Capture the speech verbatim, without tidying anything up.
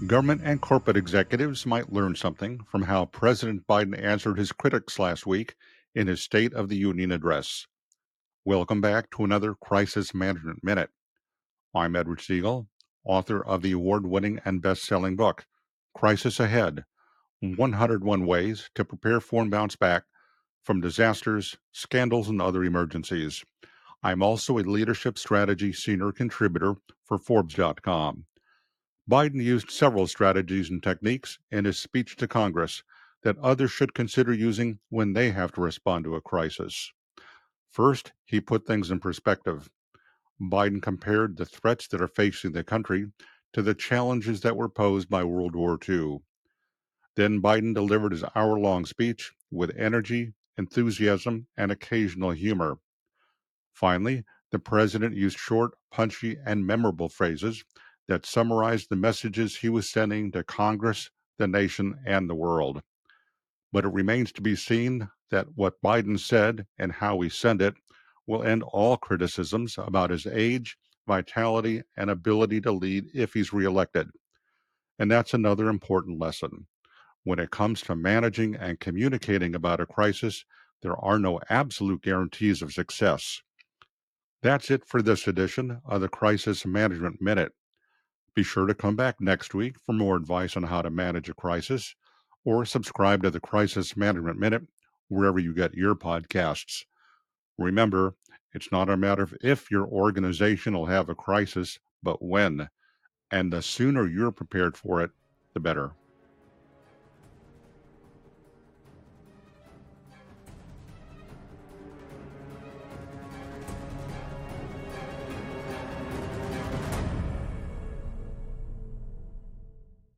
Government and corporate executives might learn something from how President Biden answered his critics last week in his State of the Union address. Welcome back to another Crisis Management Minute. I'm Edward Siegel, author of the award winning and best selling book, Crisis Ahead one hundred one Ways to Prepare for and Bounce Back from Disasters, Scandals, and Other Emergencies. I'm also a leadership strategy senior contributor for Forbes dot com. Biden used several strategies and techniques in his speech to Congress that others should consider using when they have to respond to a crisis. First, he put things in perspective. Biden compared the threats that are facing the country to the challenges that were posed by World War Two. Then Biden delivered his hour long speech with energy, enthusiasm, and occasional humor. Finally, the president used short, punchy, and memorable phrases that summarized the messages he was sending to Congress, the nation, and the world. But it remains to be seen that what Biden said and how he said it will end all criticisms about his age, vitality, and ability to lead if he's reelected. And that's another important lesson. When it comes to managing and communicating about a crisis, there are no absolute guarantees of success. That's it for this edition of the Crisis Management Minute. Be sure to come back next week for more advice on how to manage a crisis, or subscribe to the Crisis Management Minute wherever you get your podcasts. Remember, it's not a matter of if your organization will have a crisis, but when. And the sooner you're prepared for it, the better.